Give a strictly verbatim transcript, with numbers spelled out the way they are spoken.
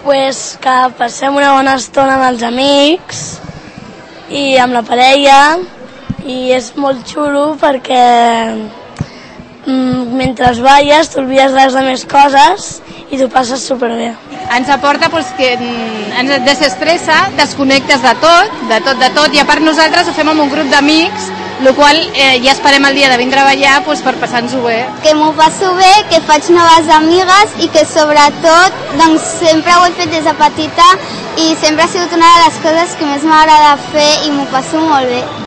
Pues que passem una bona estona amb els amics i amb la parella, i és molt xulo perquè mm, mentre balles t'olvides de les altres coses i t'ho passes superbé. Ens aporta pues, que ens desestressa, desconnectes de tot, de tot, de tot, i a part nosaltres ho fem amb un grup d'amics, el qual eh, ja esperem el dia de vindre a ballar pues, per passar-nos-ho bé. Que m'ho passo bé, que faig noves amigues i que sobretot doncs, sempre ho he fet des de petita i sempre ha sigut una de les coses que més m'agrada fer i m'ho passo molt bé.